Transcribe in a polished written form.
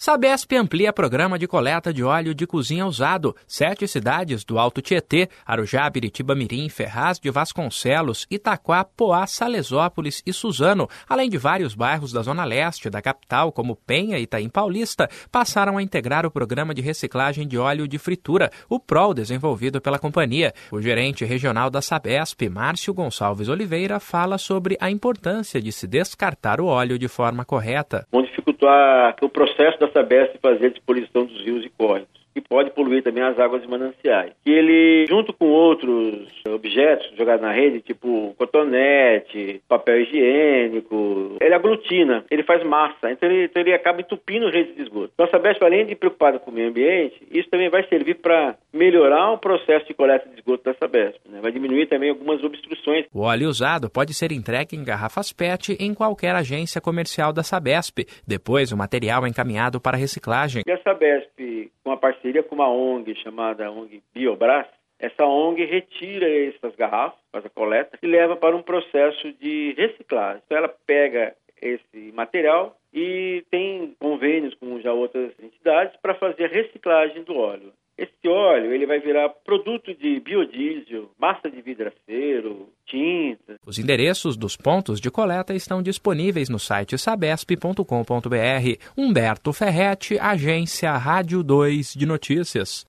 Sabesp amplia programa de coleta de óleo de cozinha usado. 7 cidades do Alto Tietê, Arujá, Biritiba Mirim, Ferraz de Vasconcelos, Itaquá, Poá, Salesópolis e Suzano, além de vários bairros da Zona Leste da capital, como Penha e Itaim Paulista, passaram a integrar o programa de reciclagem de óleo de fritura, o PROL, desenvolvido pela companhia. O gerente regional da Sabesp, Márcio Gonçalves Oliveira, fala sobre a importância de se descartar o óleo de forma correta. Vão dificultar o processo da Sabesp de fazer a disposição dos rios e córregos, que pode poluir também as águas de mananciais. E ele, junto com outros objetos jogados na rede, tipo cotonete, papel higiênico, ele aglutina, ele faz massa, então ele acaba entupindo redes de esgoto. Então a Sabesp, além de preocupada com o meio ambiente, isso também vai servir para melhorar o processo de coleta de esgoto da Sabesp, né? Vai diminuir também algumas obstruções. O óleo usado pode ser entregue em garrafas PET em qualquer agência comercial da Sabesp. Depois, o material é encaminhado para reciclagem. E a Sabesp, com a parceria com uma ONG chamada ONG Biobras, essa ONG retira essas garrafas, faz a coleta e leva para um processo de reciclagem. Então ela pega esse material e tem convênios com já outras entidades para fazer a reciclagem do óleo. Esse óleo ele vai virar produto de biodiesel, massa de vidraceiro, tinta. Os endereços dos pontos de coleta estão disponíveis no site sabesp.com.br. Humberto Ferretti, Agência Rádio 2 de Notícias.